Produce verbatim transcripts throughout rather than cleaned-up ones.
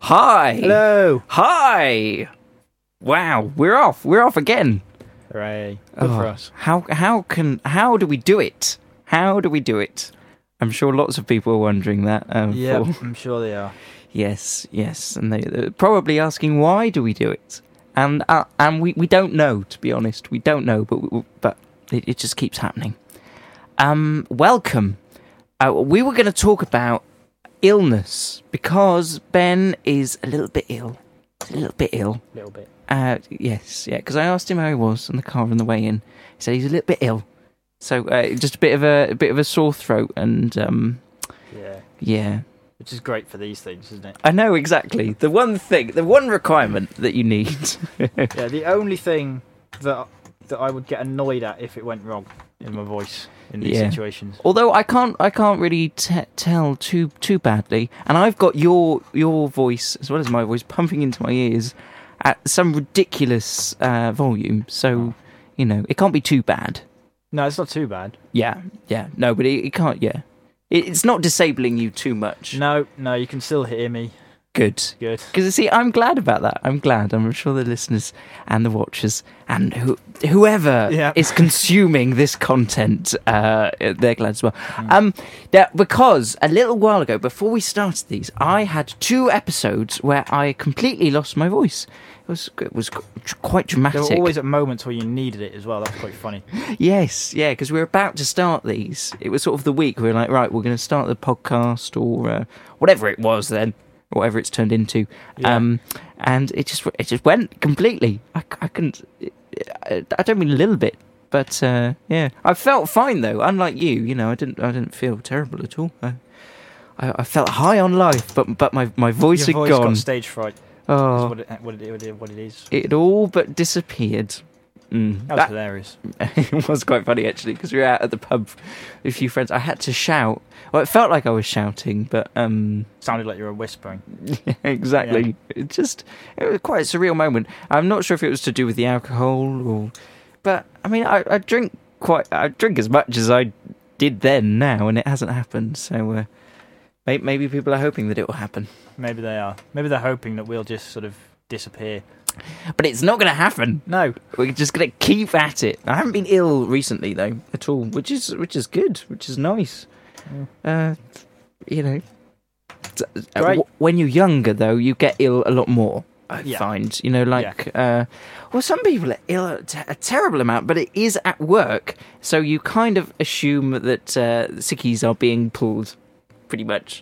Hi. Hello. Hi. Wow, we're off. We're off again. Hooray. Good oh, for us. How how can how do we do it? How do we do it? I'm sure lots of people are wondering that. Um, Yeah, for- I'm sure they are. Yes, yes, and they, they're probably asking why do we do it, and uh, and we, we don't know, to be honest, we don't know, but we, but it, it just keeps happening. Um, welcome. Uh, we were going to talk about illness because Ben is a little bit ill, a little bit ill. A little bit. Uh, yes, yeah, because I asked him how he was in the car on the way in. He said he's a little bit ill, so uh, just a bit of a, a bit of a sore throat, and um, Yeah. yeah. Which is great for these things, isn't it? I know, exactly. The one thing, the one requirement that you need. Yeah, the only thing that that I would get annoyed at if it went wrong in my voice in these Yeah. situations. Although I can't, I can't really t- tell too too badly, and I've got your your voice as well as my voice pumping into my ears at some ridiculous uh, volume. So, you know, it can't be too bad. No, it's not too bad. Yeah, yeah, no, but it, it can't. Yeah, it, it's not disabling you too much. No, no, you can still hear me. Good. Good. Because, see, I'm glad about that. I'm glad. I'm sure the listeners and the watchers and who, whoever Yeah. is consuming this content, uh, they're glad as well. Mm. Um, yeah, because a little while ago, before we started these, I had two episodes where I completely lost my voice. It was it was quite There dramatic. were always at moments where you needed it as well. That's quite funny. Yes, yeah, because we were about to start these. It was sort of the week we were like, right, we're going to start the podcast or uh, whatever it was then. Whatever it's turned into, Yeah. um, and it just it just went completely. I, I couldn't. I, I don't mean a little bit, but uh, yeah, I felt fine though. Unlike you, you know, I didn't. I didn't feel terrible at all. I, I, I felt high on life, but but my, my voice Your had voice gone. got stage fright. Oh, That's what it, what, it, what, it, what it is. it all but disappeared. Mm. That was hilarious. It was quite funny actually because we were out at the pub with a few friends. I had to shout. Well, it felt like I was shouting, but um, Sounded like you were whispering. yeah, exactly. Yeah. It just it was quite a surreal moment. I'm not sure if it was to do with the alcohol or, but I mean, I, I drink quite. I drink as much as I did then now, and it hasn't happened. So uh, maybe, maybe people are hoping that it will happen, Maybe they are. Maybe they're hoping that we'll just sort of disappear. but it's not going to happen. No. We're just going to keep at it. I haven't been ill recently though at all, which is which is good, which is nice. Mm. Uh, you know, t- uh, Great. w- when you're younger though, you get ill a lot more. I Yeah. find, you know, like, uh, well, some people are ill a, t- a terrible amount, but it is at work, so you kind of assume that uh, sickies are being pulled, pretty much.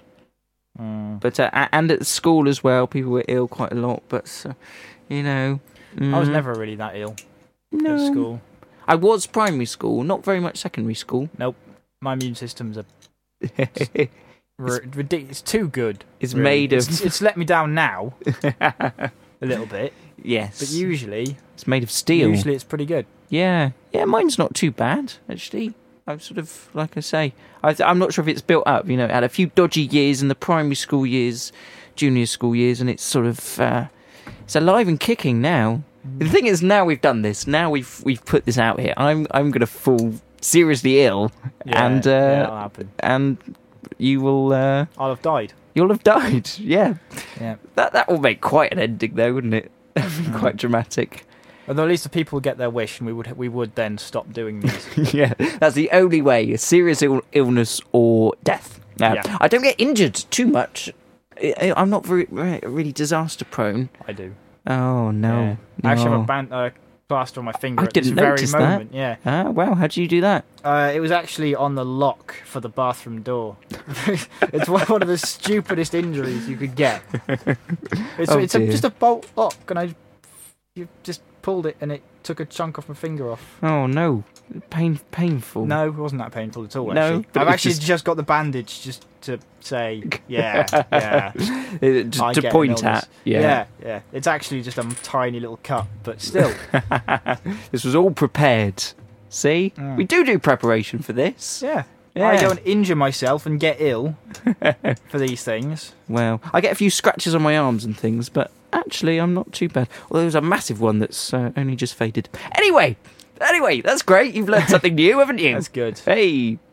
Mm. But uh, a- and at school as well, people were ill quite a lot. But uh, you know, I was mm, never really that ill no. at school. I was primary school, not very much secondary school. My immune system's a It's r- ridiculous. It's too good. really. made of It's, it's let me down now a little bit, yes, but usually, it's made of steel. usually it's pretty good. Yeah, yeah, mine's not too bad actually. I'm sort of like I say, I th- I'm not sure if it's built up. You know, it had a few dodgy years in the primary school years, junior school years, and it's sort of uh, it's alive and kicking now. The thing is, now we've done this. Now we've we've put this out here. I'm I'm gonna fall seriously ill, Yeah, and uh, yeah, that'll happen. and you will uh, I'll have died. you'll have died. Yeah, Yeah. that that will make quite an ending, though, wouldn't it? Mm. Quite dramatic. Although at least the people would get their wish, and we would we would then stop doing these. Yeah, that's the only way: a serious Ill- illness or death. Now, Yeah. I don't get injured too much. I- I'm not very, very really disaster prone. I do. Oh no! Yeah. I actually have no. a band, uh, plaster on my finger I at this didn't very notice that. moment. Yeah. Ah, wow! How do you do that? Uh, it was actually on the lock for the bathroom door. It's one one of the stupidest injuries you could get. It's, Oh, it's a, dear. just a bolt lock, and I you just pulled it, and it took a chunk off my finger off. Oh no! Pain, painful. No, it wasn't that painful at all. No, Actually. but I've it was actually just- just... got the bandage just to say, yeah, yeah. Uh, just I to get an point illness. at. Yeah. yeah, yeah. It's actually just a tiny little cut, but still. This was all prepared. See, Mm. we do do preparation for this. Yeah. Yeah. I don't injure myself and get ill for these things. Well, I get a few scratches on my arms and things, but actually, I'm not too bad. Although there's a massive one that's uh, only just faded. Anyway, anyway, that's great. You've learned something new, haven't you? That's good. Hey.